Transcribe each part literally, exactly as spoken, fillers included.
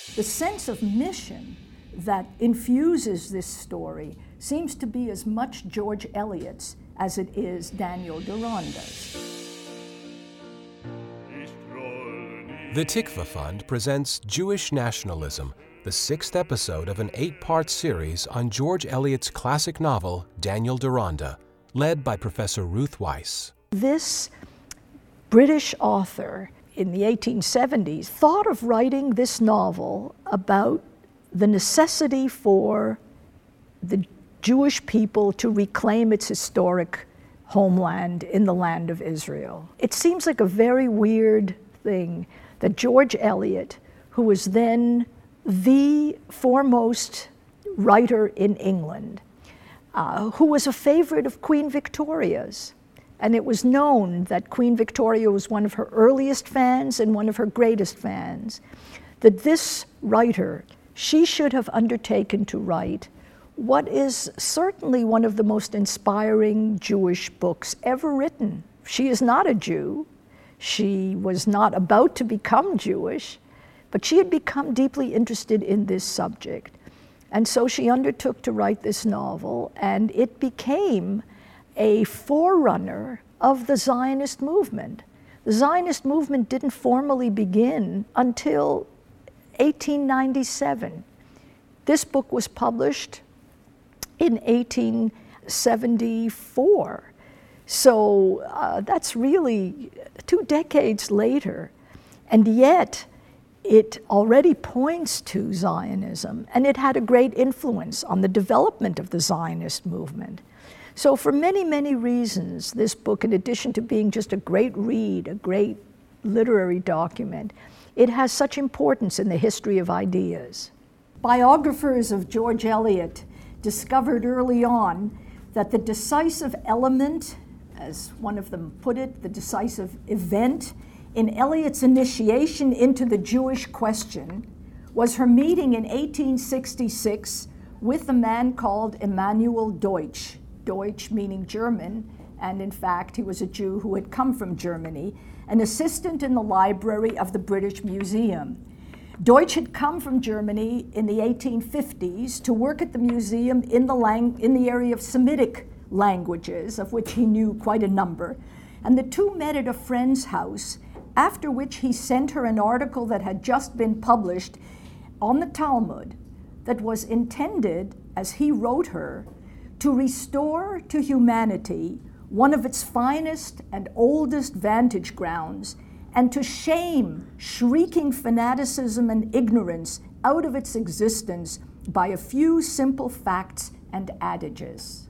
The sense of mission that infuses this story seems to be as much George Eliot's as it is Daniel Deronda's. The Tikva Fund presents Jewish Nationalism, the sixth episode of an eight-part series on George Eliot's classic novel, Daniel Deronda, led by Professor Ruth Weiss. This British author in the eighteen seventies thought of writing this novel about the necessity for the Jewish people to reclaim its historic homeland in the land of Israel. It seems like a very weird thing that George Eliot, who was then the foremost writer in England, uh, who was a favorite of Queen Victoria's, and it was known that Queen Victoria was one of her earliest fans and one of her greatest fans, that this writer, she should have undertaken to write what is certainly one of the most inspiring Jewish books ever written. She is not a Jew. She was not about to become Jewish, but she had become deeply interested in this subject. And so she undertook to write this novel, and it became a forerunner of the Zionist movement. The Zionist movement didn't formally begin until eighteen ninety-seven. This book was published in eighteen seventy-four. So uh, that's really two decades later. And yet, it already points to Zionism, and it had a great influence on the development of the Zionist movement. So for many, many reasons, this book, in addition to being just a great read, a great literary document, it has such importance in the history of ideas. Biographers of George Eliot discovered early on that the decisive element, as one of them put it, the decisive event in Eliot's initiation into the Jewish question was her meeting in eighteen sixty-six with a man called Emanuel Deutsch, Deutsch meaning German, and in fact he was a Jew who had come from Germany, an assistant in the library of the British Museum. Deutsch had come from Germany in the eighteen fifties to work at the museum in the, lang- in the area of Semitic languages, of which he knew quite a number, and the two met at a friend's house, after which he sent her an article that had just been published on the Talmud that was intended, as he wrote her, to restore to humanity one of its finest and oldest vantage grounds, and to shame shrieking fanaticism and ignorance out of its existence by a few simple facts and adages.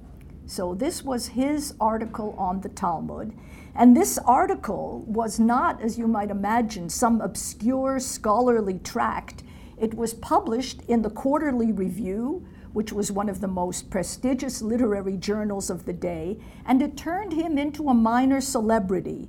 So this was his article on the Talmud, and this article was not, as you might imagine, some obscure scholarly tract. It was published in the Quarterly Review, which was one of the most prestigious literary journals of the day, and it turned him into a minor celebrity.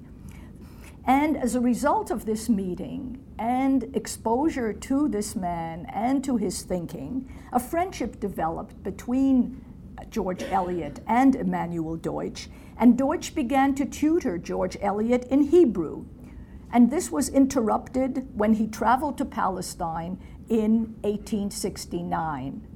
And as a result of this meeting and exposure to this man and to his thinking, a friendship developed between George Eliot and Emanuel Deutsch, and Deutsch began to tutor George Eliot in Hebrew. And this was interrupted when he traveled to Palestine in eighteen sixty-nine.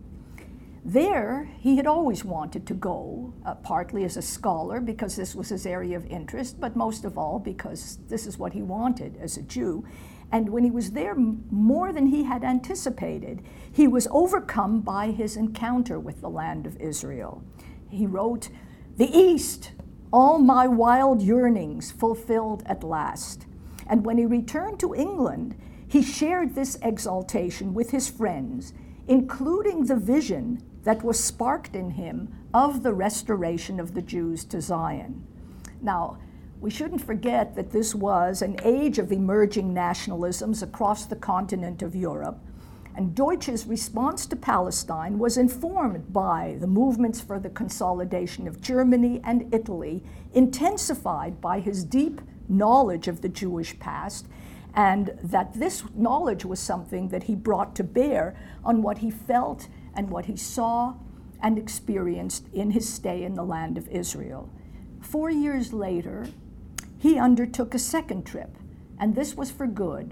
There, he had always wanted to go, uh, partly as a scholar, because this was his area of interest, but most of all because this is what he wanted as a Jew. And when he was there more than he had anticipated, he was overcome by his encounter with the land of Israel. He wrote, "The East, all my wild yearnings fulfilled at last." And when he returned to England, he shared this exaltation with his friends, including the vision that was sparked in him of the restoration of the Jews to Zion. Now, we shouldn't forget that this was an age of emerging nationalisms across the continent of Europe, and Deutsch's response to Palestine was informed by the movements for the consolidation of Germany and Italy, intensified by his deep knowledge of the Jewish past, and that this knowledge was something that he brought to bear on what he felt and what he saw and experienced in his stay in the land of Israel. Four years later, he undertook a second trip, and this was for good.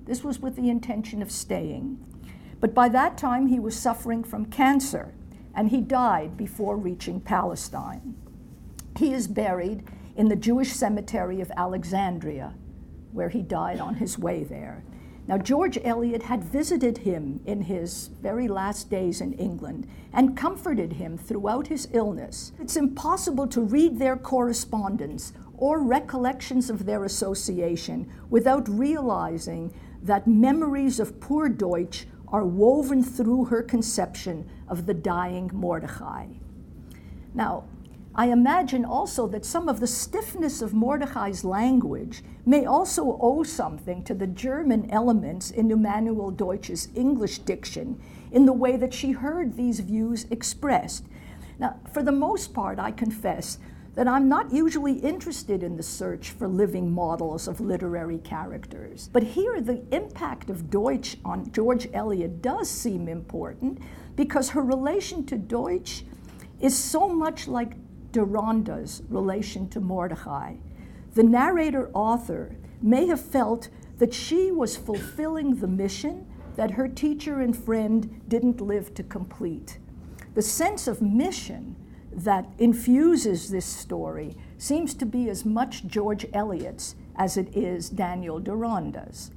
This was with the intention of staying. But by that time, he was suffering from cancer, and he died before reaching Palestine. He is buried in the Jewish cemetery of Alexandria, where he died on his way there. Now, George Eliot had visited him in his very last days in England and comforted him throughout his illness. It's impossible to read their correspondence or recollections of their association without realizing that memories of poor Deutsch are woven through her conception of the dying Mordecai. Now, I imagine also that some of the stiffness of Mordecai's language may also owe something to the German elements in Emanuel Deutsch's English diction in the way that she heard these views expressed. Now, for the most part, I confess that I'm not usually interested in the search for living models of literary characters. But here, the impact of Deutsch on George Eliot does seem important because her relation to Deutsch is so much like Deronda's relation to Mordecai. The narrator-author may have felt that she was fulfilling the mission that her teacher and friend didn't live to complete. The sense of mission that infuses this story seems to be as much George Eliot's as it is Daniel Deronda's.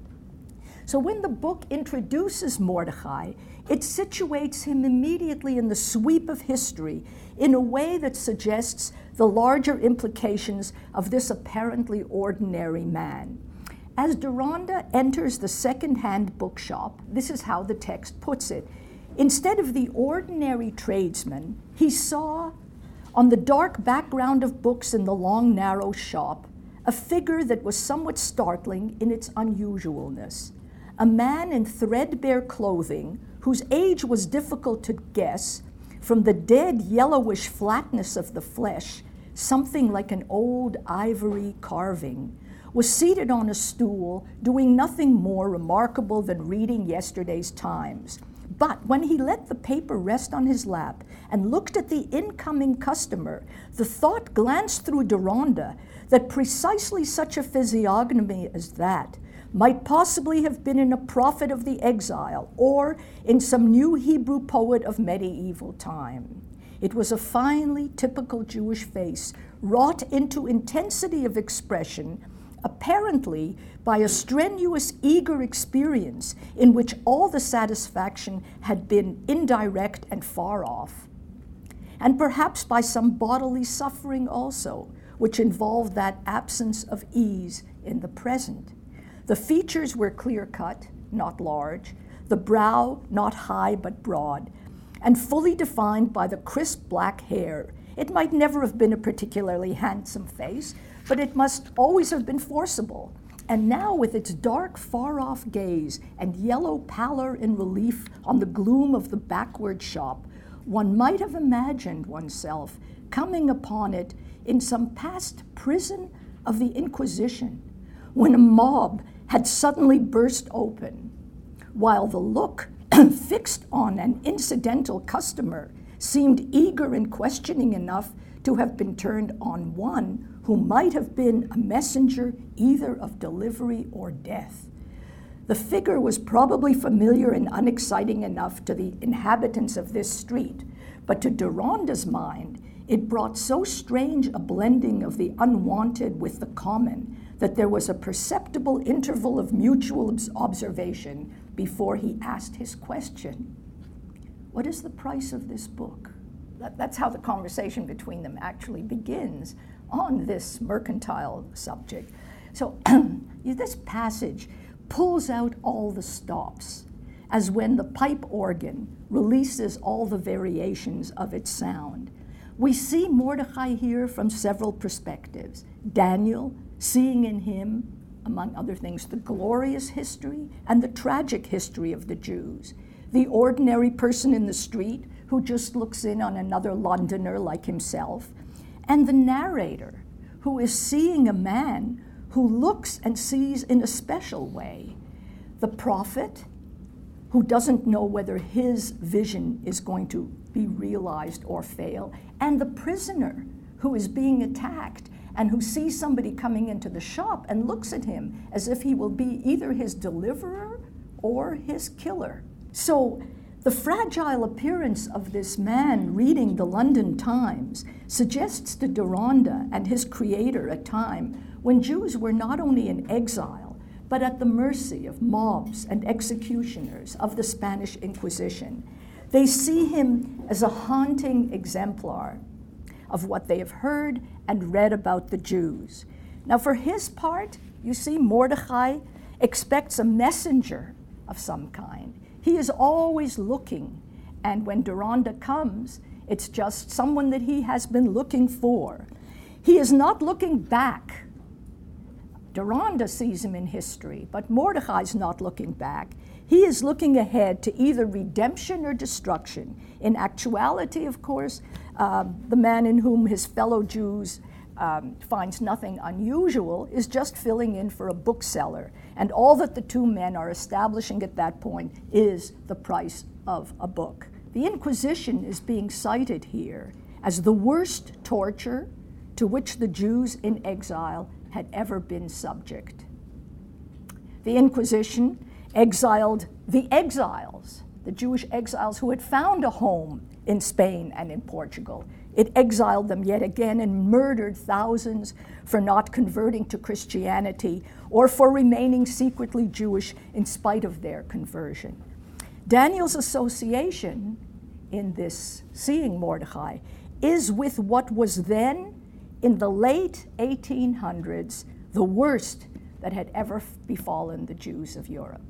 So when the book introduces Mordecai, it situates him immediately in the sweep of history in a way that suggests the larger implications of this apparently ordinary man. As Deronda enters the second-hand bookshop, this is how the text puts it. Instead of the ordinary tradesman, he saw, on the dark background of books in the long, narrow shop, a figure that was somewhat startling in its unusualness. A man in threadbare clothing, whose age was difficult to guess, from the dead yellowish flatness of the flesh, something like an old ivory carving, was seated on a stool, doing nothing more remarkable than reading yesterday's Times. But when he let the paper rest on his lap and looked at the incoming customer, the thought glanced through Deronda that precisely such a physiognomy as that might possibly have been in a prophet of the exile or in some new Hebrew poet of medieval time. It was a finely typical Jewish face, wrought into intensity of expression, apparently by a strenuous, eager experience in which all the satisfaction had been indirect and far off, and perhaps by some bodily suffering also, which involved that absence of ease in the present. The features were clear-cut, not large, the brow not high but broad, and fully defined by the crisp black hair. It might never have been a particularly handsome face, but it must always have been forcible. And now, with its dark, far-off gaze and yellow pallor in relief on the gloom of the backward shop, one might have imagined oneself coming upon it in some past prison of the Inquisition, when a mob had suddenly burst open, while the look fixed on an incidental customer seemed eager and questioning enough to have been turned on one who might have been a messenger either of delivery or death. The figure was probably familiar and unexciting enough to the inhabitants of this street, but to Deronda's mind, it brought so strange a blending of the unwanted with the common that there was a perceptible interval of mutual observation before he asked his question. What is the price of this book? That, that's how the conversation between them actually begins on this mercantile subject. So this passage pulls out all the stops, as when the pipe organ releases all the variations of its sound. We see Mordecai here from several perspectives. Daniel, seeing in him, among other things, the glorious history and the tragic history of the Jews. The ordinary person in the street who just looks in on another Londoner like himself. And the narrator, who is seeing a man who looks and sees in a special way. The prophet, who doesn't know whether his vision is going to be realized or fail. And the prisoner, who is being attacked and who sees somebody coming into the shop and looks at him as if he will be either his deliverer or his killer. So the fragile appearance of this man reading the London Times suggests to Deronda and his creator a time when Jews were not only in exile, but at the mercy of mobs and executioners of the Spanish Inquisition. They see him as a haunting exemplar of what they have heard and read about the Jews. Now, for his part, you see, Mordecai expects a messenger of some kind. He is always looking, and when Deronda comes, it's just someone that he has been looking for. He is not looking back. Deronda sees him in history, but Mordecai's not looking back. He is looking ahead to either redemption or destruction. In actuality, of course, uh, the man in whom his fellow Jews um, finds nothing unusual is just filling in for a bookseller. And all that the two men are establishing at that point is the price of a book. The Inquisition is being cited here as the worst torture to which the Jews in exile had ever been subject. The Inquisition exiled the exiles, the Jewish exiles who had found a home in Spain and in Portugal. It exiled them yet again and murdered thousands for not converting to Christianity or for remaining secretly Jewish in spite of their conversion. Daniel's association in this seeing Mordecai is with what was then, in the late eighteen hundreds, the worst that had ever befallen the Jews of Europe.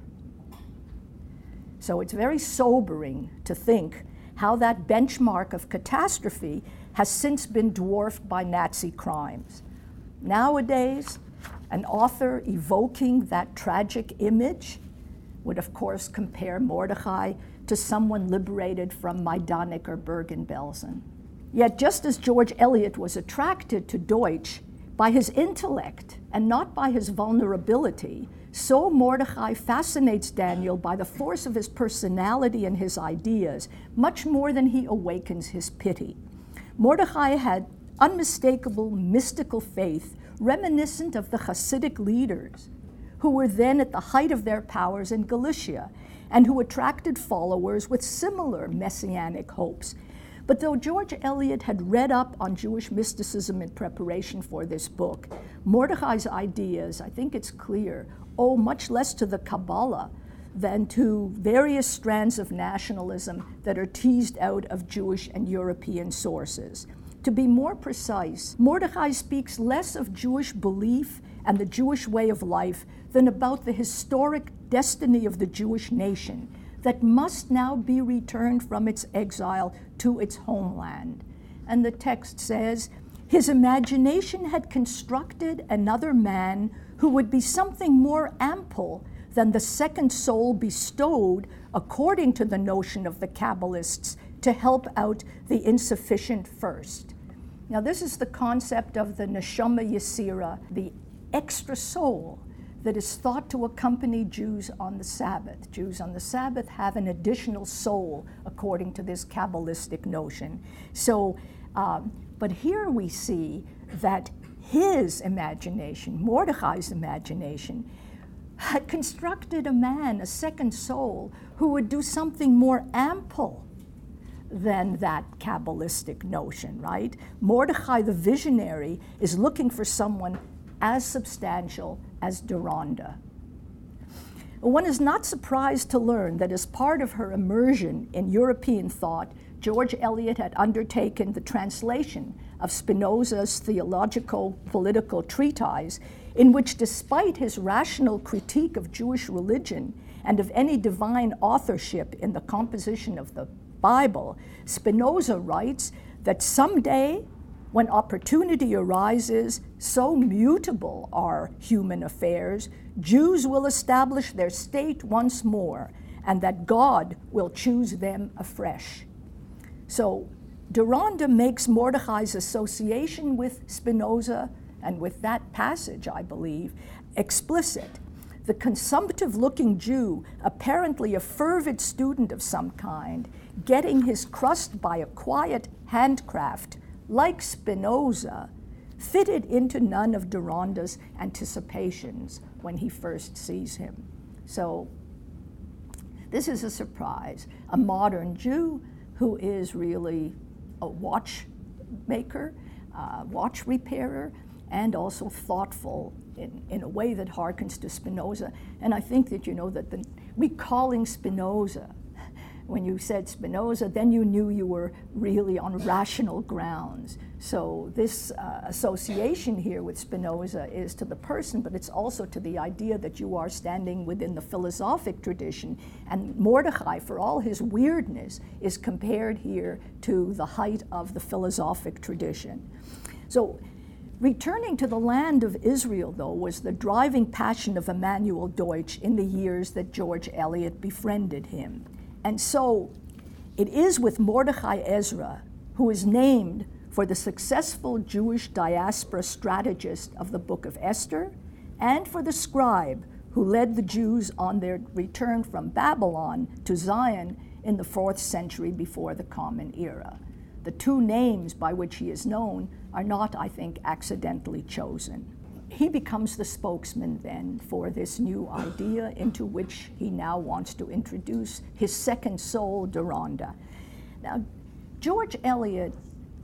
So it's very sobering to think how that benchmark of catastrophe has since been dwarfed by Nazi crimes. Nowadays, an author evoking that tragic image would, of course, compare Mordecai to someone liberated from Majdanek or Bergen-Belsen. Yet, just as George Eliot was attracted to Deutsch by his intellect and not by his vulnerability, so Mordecai fascinates Daniel by the force of his personality and his ideas, much more than he awakens his pity. Mordecai had unmistakable mystical faith, reminiscent of the Hasidic leaders, who were then at the height of their powers in Galicia, and who attracted followers with similar messianic hopes. But though George Eliot had read up on Jewish mysticism in preparation for this book, Mordecai's ideas, I think it's clear, owe much less to the Kabbalah than to various strands of nationalism that are teased out of Jewish and European sources. To be more precise, Mordecai speaks less of Jewish belief and the Jewish way of life than about the historic destiny of the Jewish nation that must now be returned from its exile to its homeland. And the text says, his imagination had constructed another man who would be something more ample than the second soul bestowed, according to the notion of the Kabbalists, to help out the insufficient first. Now, this is the concept of the neshama yesira, the extra soul that is thought to accompany Jews on the Sabbath. Jews on the Sabbath have an additional soul, according to this Kabbalistic notion. So, um, but here we see that his imagination, Mordecai's imagination, had constructed a man, a second soul, who would do something more ample than that Kabbalistic notion, right? Mordecai the visionary is looking for someone as substantial as Deronda. One is not surprised to learn that as part of her immersion in European thought, George Eliot had undertaken the translation of Spinoza's theological political treatise, in which, despite his rational critique of Jewish religion and of any divine authorship in the composition of the Bible, Spinoza writes that someday, when opportunity arises, so mutable are human affairs, Jews will establish their state once more, and that God will choose them afresh. So Deronda makes Mordecai's association with Spinoza, and with that passage, I believe, explicit. The consumptive-looking Jew, apparently a fervid student of some kind, getting his crust by a quiet handcraft, like Spinoza, fitted into none of Deronda's anticipations when he first sees him. So this is a surprise. A modern Jew who is really a watchmaker, uh, watch repairer, and also thoughtful in, in a way that harkens to Spinoza. And I think that, you know, that the recalling Spinoza, when you said Spinoza, then you knew you were really on rational grounds. So this uh, association here with Spinoza is to the person, but it's also to the idea that you are standing within the philosophic tradition. And Mordechai, for all his weirdness, is compared here to the height of the philosophic tradition. So returning to the land of Israel, though, was the driving passion of Emanuel Deutsch in the years that George Eliot befriended him. And so it is with Mordechai Ezra, who is named for the successful Jewish diaspora strategist of the Book of Esther, and for the scribe who led the Jews on their return from Babylon to Zion in the fourth century before the Common Era. The two names by which he is known are not, I think, accidentally chosen. He becomes the spokesman then for this new idea into which he now wants to introduce his second soul, Deronda. Now, George Eliot,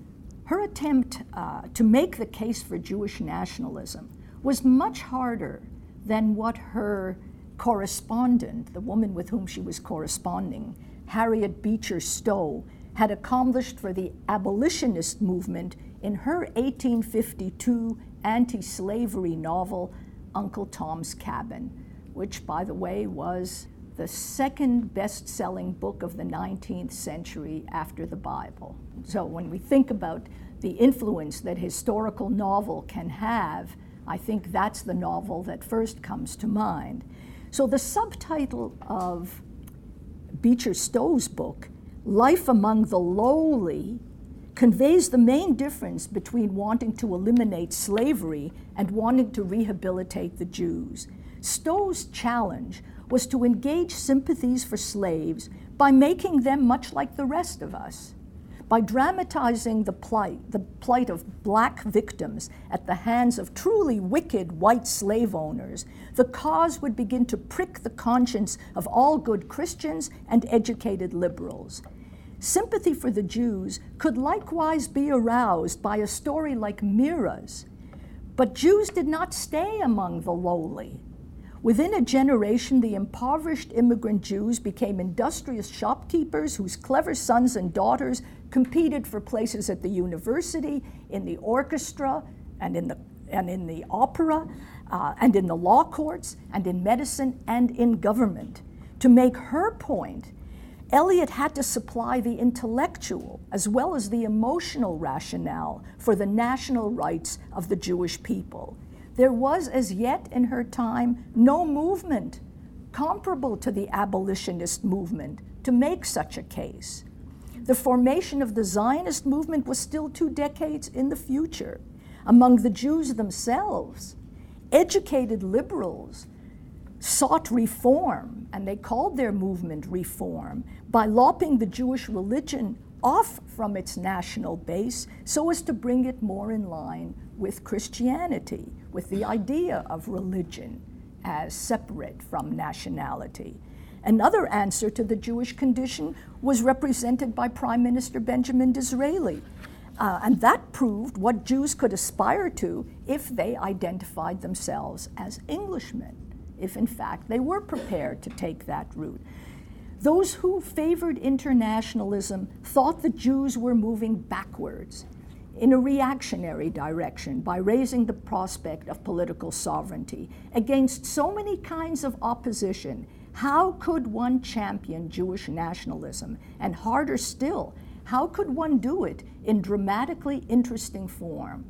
her attempt uh, to make the case for Jewish nationalism was much harder than what her correspondent, the woman with whom she was corresponding, Harriet Beecher Stowe, had accomplished for the abolitionist movement in her eighteen fifty-two anti-slavery novel, Uncle Tom's Cabin, which, by the way, was the second best-selling book of the nineteenth century after the Bible. So when we think about the influence that historical novel can have, I think that's the novel that first comes to mind. So the subtitle of Beecher Stowe's book, Life Among the Lowly, conveys the main difference between wanting to eliminate slavery and wanting to rehabilitate the Jews. Stowe's challenge was to engage sympathies for slaves by making them much like the rest of us. By dramatizing the plight, the plight of black victims at the hands of truly wicked white slave owners, the cause would begin to prick the conscience of all good Christians and educated liberals. Sympathy for the Jews could likewise be aroused by a story like Mira's. But Jews did not stay among the lowly. Within a generation, the impoverished immigrant Jews became industrious shopkeepers whose clever sons and daughters competed for places at the university, in the orchestra, and in the, and in the opera, uh, and in the law courts, and in medicine, and in government. To make her point, Eliot had to supply the intellectual as well as the emotional rationale for the national rights of the Jewish people. There was as yet in her time no movement comparable to the abolitionist movement to make such a case. The formation of the Zionist movement was still two decades in the future. Among the Jews themselves, educated liberals sought reform, and they called their movement reform, by lopping the Jewish religion off from its national base so as to bring it more in line with Christianity, with the idea of religion as separate from nationality. Another answer to the Jewish condition was represented by Prime Minister Benjamin Disraeli, uh, and that proved what Jews could aspire to if they identified themselves as Englishmen, if in fact they were prepared to take that route. Those who favored internationalism thought the Jews were moving backwards in a reactionary direction by raising the prospect of political sovereignty against so many kinds of opposition. How could one champion Jewish nationalism? And harder still, how could one do it in dramatically interesting form?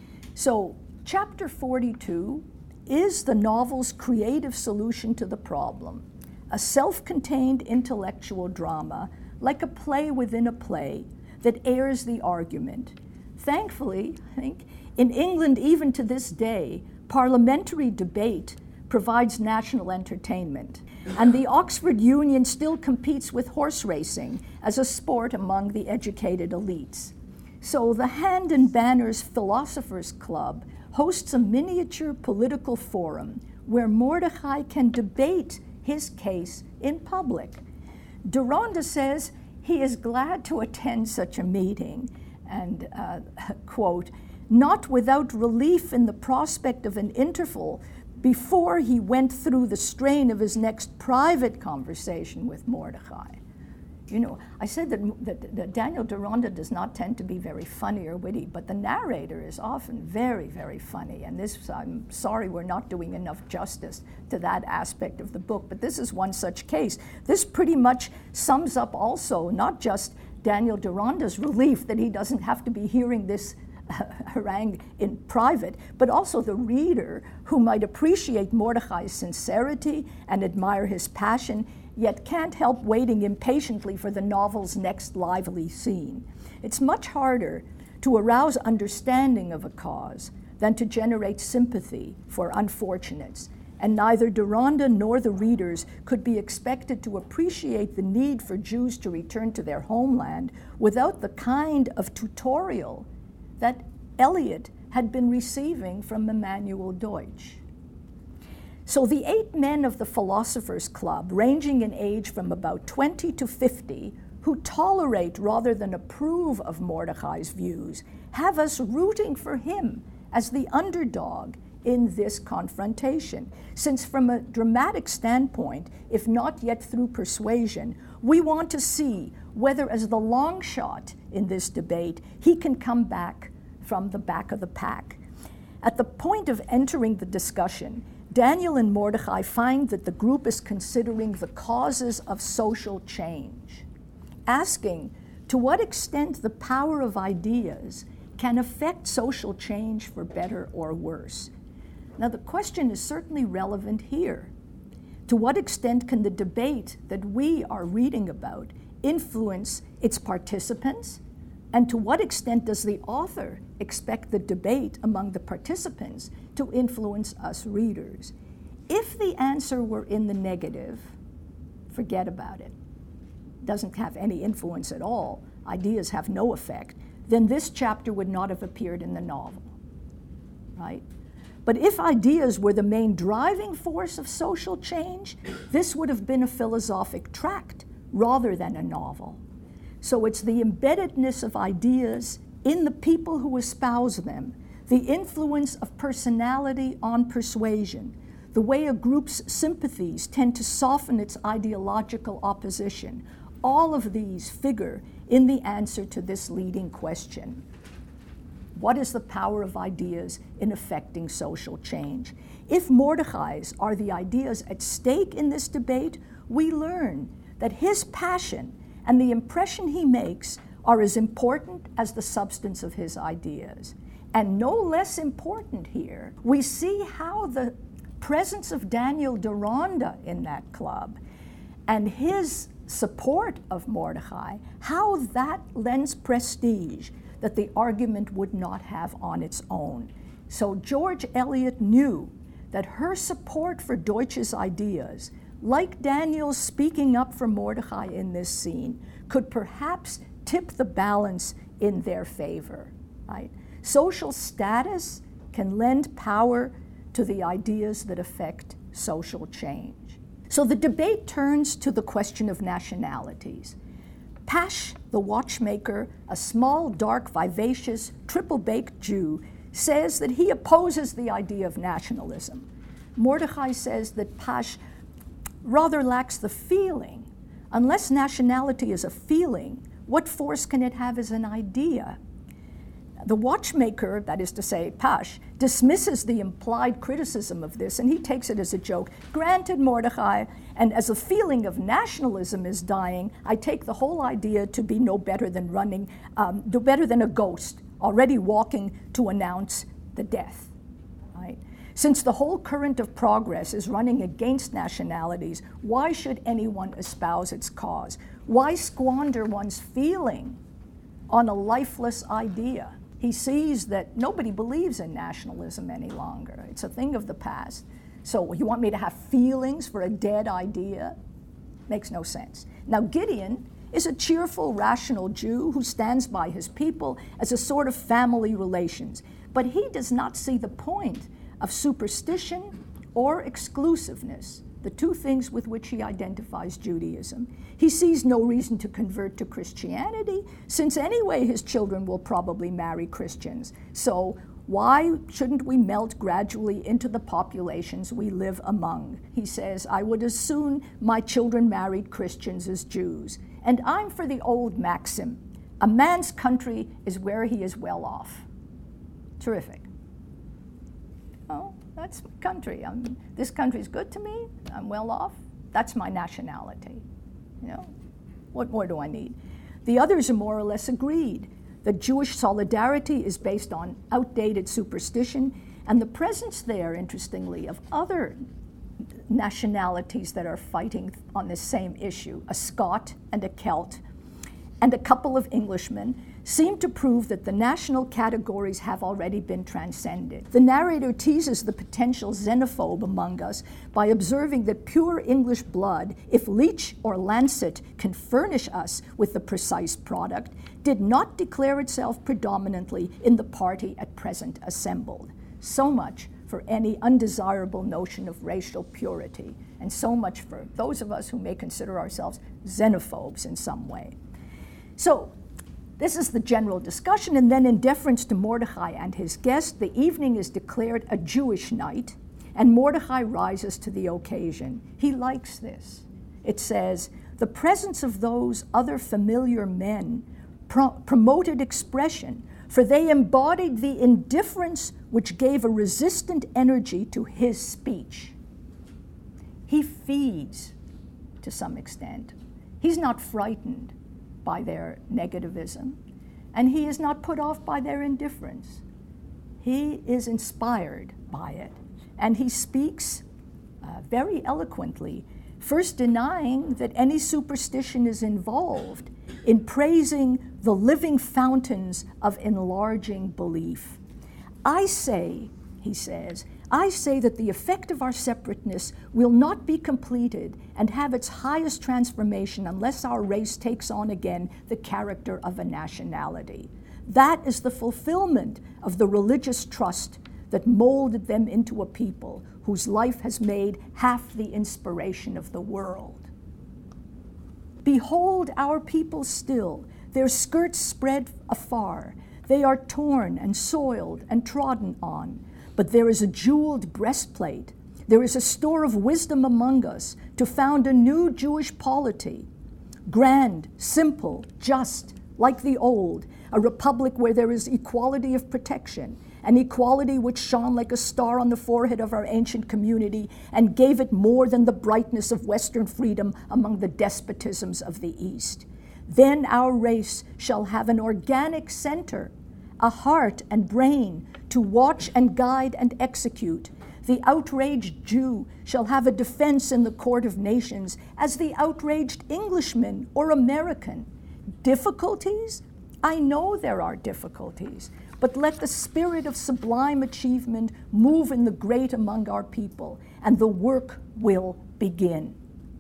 So, chapter forty-two is the novel's creative solution to the problem, a self-contained intellectual drama, like a play within a play, that airs the argument. Thankfully, I think, in England, even to this day, parliamentary debate provides national entertainment, and the Oxford Union still competes with horse racing as a sport among the educated elites. So the Hand and Banners Philosophers Club hosts a miniature political forum where Mordechai can debate his case in public. Deronda says he is glad to attend such a meeting and, uh, quote, not without relief in the prospect of an interval before he went through the strain of his next private conversation with Mordechai. You know, I said that, that, that Daniel Deronda does not tend to be very funny or witty, but the narrator is often very, very funny. And this, I'm sorry we're not doing enough justice to that aspect of the book, but this is one such case. This pretty much sums up also not just Daniel Deronda's relief that he doesn't have to be hearing this uh, harangue in private, but also the reader who might appreciate Mordechai's sincerity and admire his passion, yet can't help waiting impatiently for the novel's next lively scene. It's much harder to arouse understanding of a cause than to generate sympathy for unfortunates, and neither Deronda nor the readers could be expected to appreciate the need for Jews to return to their homeland without the kind of tutorial that Eliot had been receiving from Emanuel Deutsch. So the eight men of the Philosophers Club, ranging in age from about twenty to fifty, who tolerate rather than approve of Mordechai's views, have us rooting for him as the underdog in this confrontation, since from a dramatic standpoint, if not yet through persuasion, we want to see whether, as the long shot in this debate, he can come back from the back of the pack. At the point of entering the discussion, Daniel and Mordechai find that the group is considering the causes of social change, asking to what extent the power of ideas can affect social change for better or worse. Now, the question is certainly relevant here. To what extent can the debate that we are reading about influence its participants? And to what extent does the author expect the debate among the participants to influence us readers? If the answer were in the negative, forget about it. Doesn't have any influence at all. Ideas have no effect. Then this chapter would not have appeared in the novel, right? But if ideas were the main driving force of social change, this would have been a philosophic tract rather than a novel. So it's the embeddedness of ideas in the people who espouse them, the influence of personality on persuasion, the way a group's sympathies tend to soften its ideological opposition. All of these figure in the answer to this leading question. What is the power of ideas in affecting social change? If Mordechai's are the ideas at stake in this debate, we learn that his passion and the impression he makes are as important as the substance of his ideas. And no less important here, we see how the presence of Daniel Deronda in that club and his support of Mordechai, how that lends prestige that the argument would not have on its own. So George Eliot knew that her support for Deutsch's ideas, like Daniel's speaking up for Mordechai in this scene, could perhaps tip the balance in their favor, right? Social status can lend power to the ideas that affect social change. So the debate turns to the question of nationalities. Pash, the watchmaker, a small, dark, vivacious, triple-baked Jew, says that he opposes the idea of nationalism. Mordechai says that Pash rather lacks the feeling. Unless nationality is a feeling, what force can it have as an idea? The watchmaker, that is to say, Pash, dismisses the implied criticism of this, and he takes it as a joke. Granted, Mordechai, and as a feeling of nationalism is dying, I take the whole idea to be no better than running, um, no better than a ghost, already walking to announce the death, right? Since the whole current of progress is running against nationalities, why should anyone espouse its cause? Why squander one's feeling on a lifeless idea? He sees that nobody believes in nationalism any longer. It's a thing of the past. So you want me to have feelings for a dead idea? Makes no sense. Now Gideon is a cheerful, rational Jew who stands by his people as a sort of family relations. But he does not see the point of superstition or exclusiveness, the two things with which he identifies Judaism. He sees no reason to convert to Christianity, since anyway his children will probably marry Christians. So why shouldn't we melt gradually into the populations we live among? He says, I would as soon my children married Christians as Jews. And I'm for the old maxim, a man's country is where he is well off. Terrific. Oh, that's my country. I'm, this country's good to me. I'm well off. That's my nationality. You know, what more do I need? The others are more or less agreed. The Jewish solidarity is based on outdated superstition, and the presence there, interestingly, of other nationalities that are fighting on this same issue, a Scot and a Celt, and a couple of Englishmen, seem to prove that the national categories have already been transcended. The narrator teases the potential xenophobe among us by observing that pure English blood, if Leach or Lancet can furnish us with the precise product, did not declare itself predominantly in the party at present assembled. So much for any undesirable notion of racial purity, and so much for those of us who may consider ourselves xenophobes in some way. So, this is the general discussion, and then in deference to Mordechai and his guest, the evening is declared a Jewish night, and Mordechai rises to the occasion. He likes this. It says, the presence of those other familiar men pro- promoted expression, for they embodied the indifference which gave a resistant energy to his speech. He feeds to some extent. He's not frightened by their negativism, and he is not put off by their indifference. He is inspired by it, and he speaks uh, very eloquently, first denying that any superstition is involved in praising the living fountains of enlarging belief. I say, he says, I say that the effect of our separateness will not be completed and have its highest transformation unless our race takes on again the character of a nationality. That is the fulfillment of the religious trust that molded them into a people whose life has made half the inspiration of the world. Behold our people still, their skirts spread afar. They are torn and soiled and trodden on. But there is a jeweled breastplate. There is a store of wisdom among us to found a new Jewish polity, grand, simple, just, like the old, a republic where there is equality of protection, an equality which shone like a star on the forehead of our ancient community and gave it more than the brightness of Western freedom among the despotisms of the East. Then our race shall have an organic center, a heart and brain to watch and guide and execute. The outraged Jew shall have a defense in the court of nations as the outraged Englishman or American. Difficulties? I know there are difficulties, but let the spirit of sublime achievement move in the great among our people, and the work will begin.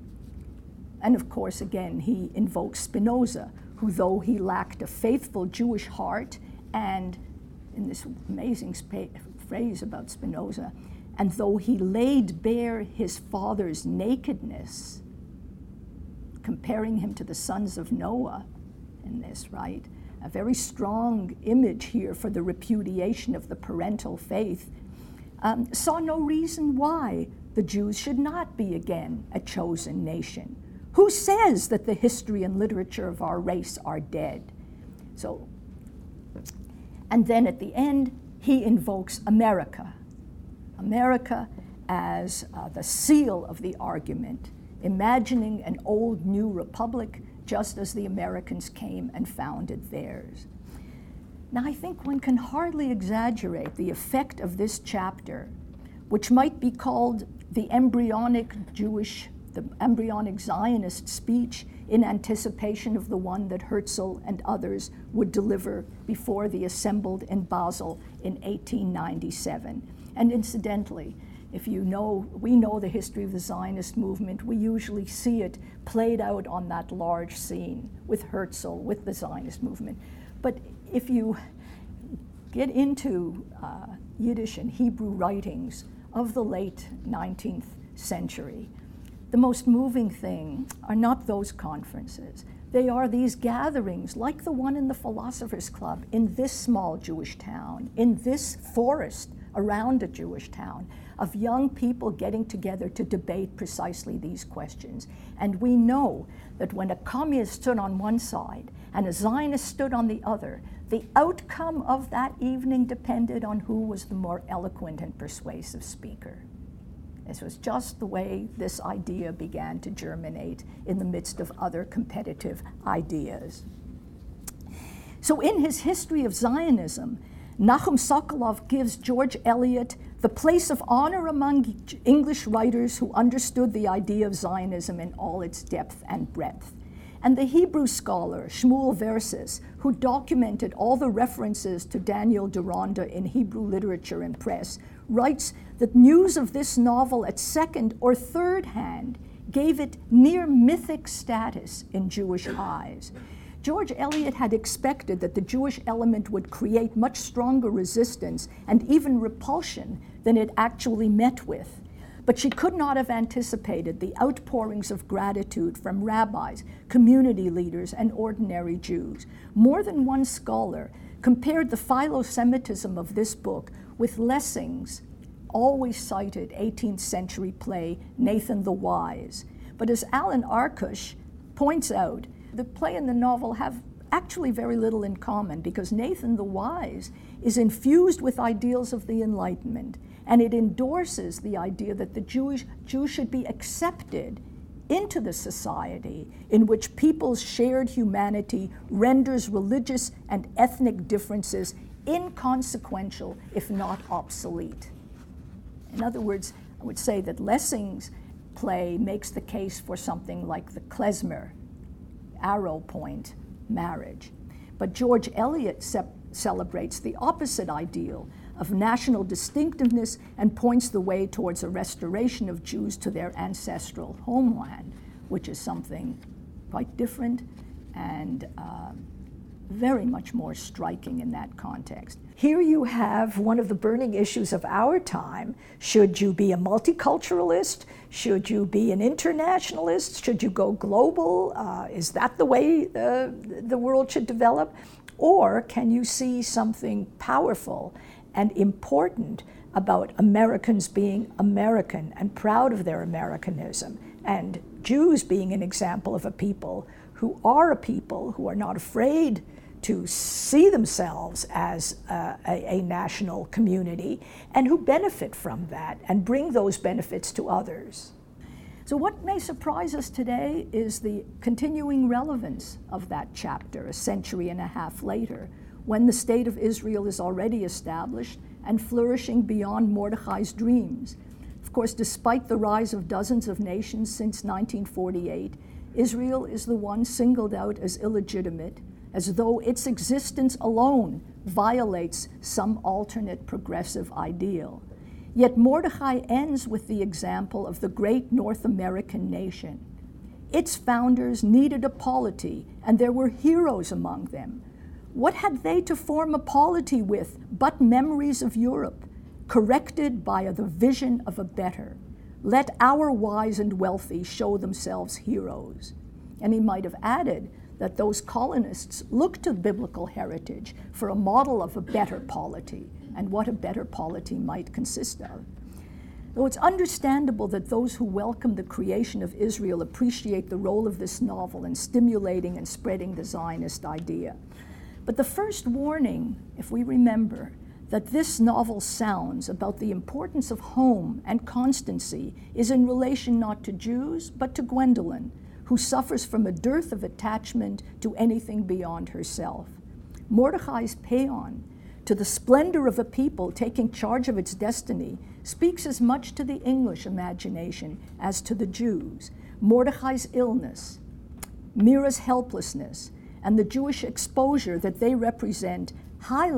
And of course, again, he invokes Spinoza, who, though he lacked a faithful Jewish heart, and in this amazing spa- phrase about Spinoza, and though he laid bare his father's nakedness, comparing him to the sons of Noah in this, right? A very strong image here for the repudiation of the parental faith, um, saw no reason why the Jews should not be again a chosen nation. Who says that the history and literature of our race are dead? So, and then at the end, he invokes America. America as uh, the seal of the argument, imagining an old new republic just as the Americans came and founded theirs. Now, I think one can hardly exaggerate the effect of this chapter, which might be called the embryonic Jewish, the embryonic Zionist speech in anticipation of the one that Herzl and others would deliver before the assembled in Basel in eighteen ninety-seven. And incidentally, If you know, we know the history of the Zionist movement, we usually see it played out on that large scene with Herzl, with the Zionist movement. But if you get into uh, Yiddish and Hebrew writings of the late nineteenth century, the most moving thing are not those conferences. They are these gatherings, like the one in the Philosophers Club, in this small Jewish town, in this forest around a Jewish town, of young people getting together to debate precisely these questions. And we know that when a communist stood on one side and a Zionist stood on the other, the outcome of that evening depended on who was the more eloquent and persuasive speaker. This was just the way this idea began to germinate in the midst of other competitive ideas. So in his History of Zionism, Nachum Sokolov gives George Eliot the place of honor among English writers who understood the idea of Zionism in all its depth and breadth. And the Hebrew scholar Shmuel Verses, who documented all the references to Daniel Deronda in Hebrew literature and press, writes that news of this novel at second or third hand gave it near mythic status in Jewish eyes. George Eliot had expected that the Jewish element would create much stronger resistance and even repulsion than it actually met with. But she could not have anticipated the outpourings of gratitude from rabbis, community leaders, and ordinary Jews. More than one scholar compared the philo-Semitism of this book with Lessing's always cited eighteenth century play, Nathan the Wise. But as Alan Arkush points out, the play and the novel have actually very little in common, because Nathan the Wise is infused with ideals of the Enlightenment, and it endorses the idea that the Jewish Jew should be accepted into the society in which people's shared humanity renders religious and ethnic differences inconsequential, if not obsolete. In other words, I would say that Lessing's play makes the case for something like the klezmer, arrow point marriage. But George Eliot ce- celebrates the opposite ideal of national distinctiveness and points the way towards a restoration of Jews to their ancestral homeland, which is something quite different and uh, very much more striking in that context. Here you have one of the burning issues of our time. Should you be a multiculturalist? Should you be an internationalist? Should you go global? Uh, is that the way uh, the world should develop? Or can you see something powerful and important about Americans being American and proud of their Americanism, and Jews being an example of a people who are a people who are not afraid to see themselves as uh, a, a national community, and who benefit from that and bring those benefits to others. So what may surprise us today is the continuing relevance of that chapter a century and a half later, when the state of Israel is already established and flourishing beyond Mordechai's dreams. Of course, despite the rise of dozens of nations since nineteen forty-eight, Israel is the one singled out as illegitimate, as though its existence alone violates some alternate progressive ideal. Yet Mordechai ends with the example of the great North American nation. Its founders needed a polity, and there were heroes among them. What had they to form a polity with but memories of Europe, corrected by the vision of a better? Let our wise and wealthy show themselves heroes. And he might have added that those colonists looked to biblical heritage for a model of a better polity, and what a better polity might consist of. Though it's understandable that those who welcome the creation of Israel appreciate the role of this novel in stimulating and spreading the Zionist idea. But the first warning, if we remember, that this novel sounds about the importance of home and constancy is in relation not to Jews, but to Gwendolyn, who suffers from a dearth of attachment to anything beyond herself. Mordechai's paean to the splendor of a people taking charge of its destiny speaks as much to the English imagination as to the Jews. Mordechai's illness, Mira's helplessness, and the Jewish exposure that they represent highlight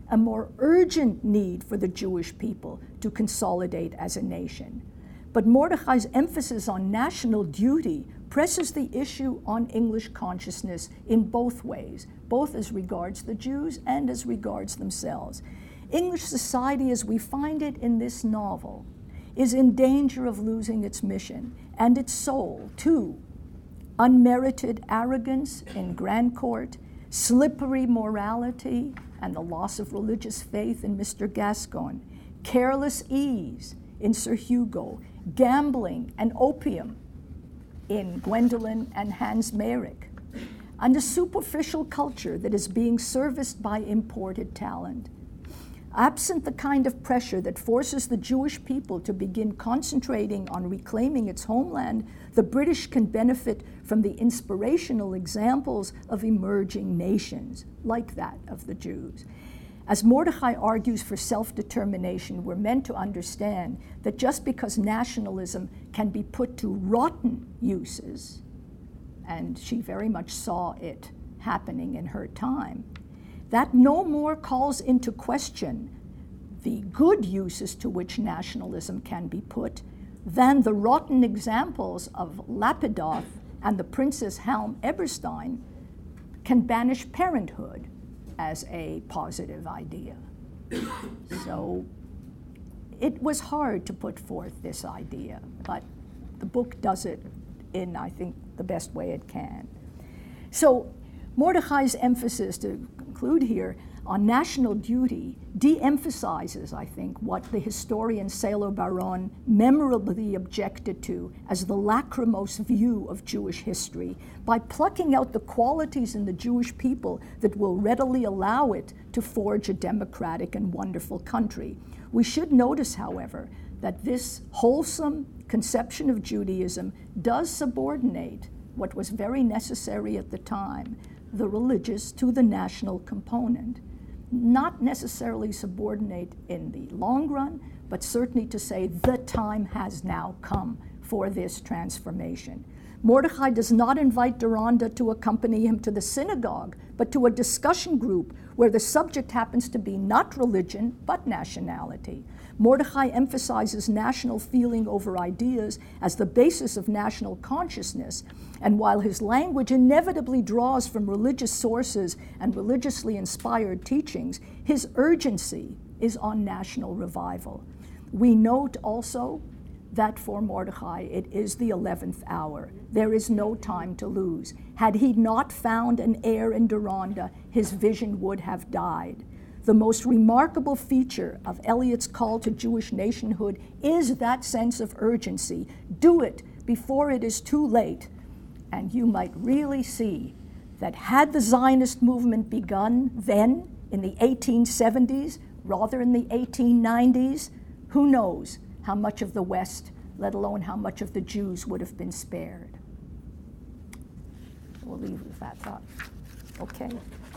a more urgent need for the Jewish people to consolidate as a nation. But Mordechai's emphasis on national duty presses the issue on English consciousness in both ways, both as regards the Jews and as regards themselves. English society, as we find it in this novel, is in danger of losing its mission and its soul to unmerited arrogance in Grand Court, slippery morality, and the loss of religious faith in Mister Gascoigne, careless ease in Sir Hugo, gambling and opium in Gwendolen and Hans Merrick, and a superficial culture that is being serviced by imported talent. Absent the kind of pressure that forces the Jewish people to begin concentrating on reclaiming its homeland, the British can benefit from the inspirational examples of emerging nations, like that of the Jews. As Mordechai argues for self-determination, we're meant to understand that just because nationalism can be put to rotten uses, and she very much saw it happening in her time, that no more calls into question the good uses to which nationalism can be put than the rotten examples of Lapidoth and the Princess Helm Eberstein can banish parenthood as a positive idea. So it was hard to put forth this idea, but the book does it in, I think, the best way it can. So Mordechai's emphasis, to conclude here, on national duty de-emphasizes, I think, what the historian Sailor Baron memorably objected to as the lachrymose view of Jewish history by plucking out the qualities in the Jewish people that will readily allow it to forge a democratic and wonderful country. We should notice, however, that this wholesome conception of Judaism does subordinate what was very necessary at the time, the religious to the national component. Not necessarily subordinate in the long run, but certainly to say the time has now come for this transformation. Mordechai does not invite Deronda to accompany him to the synagogue, but to a discussion group where the subject happens to be not religion, but nationality. Mordechai emphasizes national feeling over ideas as the basis of national consciousness, and while his language inevitably draws from religious sources and religiously inspired teachings, his urgency is on national revival. We note also that for Mordechai, it is the eleventh hour. There is no time to lose. Had he not found an heir in Deronda, his vision would have died. The most remarkable feature of Eliot's call to Jewish nationhood is that sense of urgency. Do it before it is too late. And you might really see that had the Zionist movement begun then, in the eighteen seventies, rather in the eighteen nineties, who knows how much of the West, let alone how much of the Jews, would have been spared. We'll leave with that thought. Okay.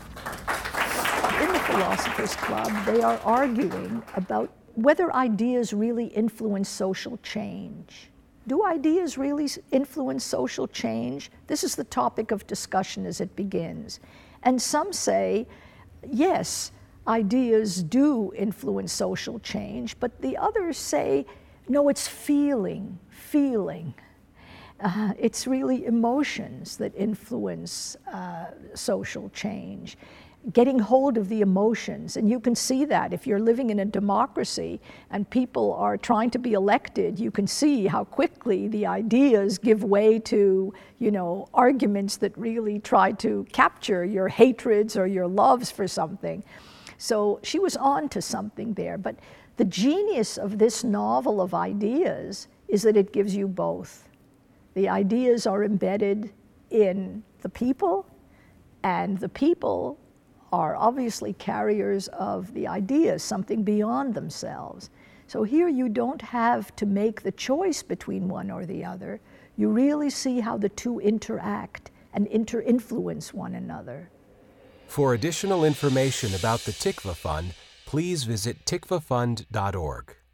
In the Philosophers Club, they are arguing about whether ideas really influence social change. Do ideas really influence social change? This is the topic of discussion as it begins. And some say, yes, ideas do influence social change, but the others say, no, it's feeling, feeling. Uh, it's really emotions that influence uh, social change. Getting hold of the emotions, and you can see that if you're living in a democracy and people are trying to be elected, you can see how quickly the ideas give way to, you know, arguments that really try to capture your hatreds or your loves for something. So she was on to something there, but the genius of this novel of ideas is that it gives you both. The ideas are embedded in the people, and the people are obviously carriers of the ideas, something beyond themselves. So here you don't have to make the choice between one or the other. You really see how the two interact and inter-influence one another. For additional information about the Tikva Fund, please visit tikva fund dot org.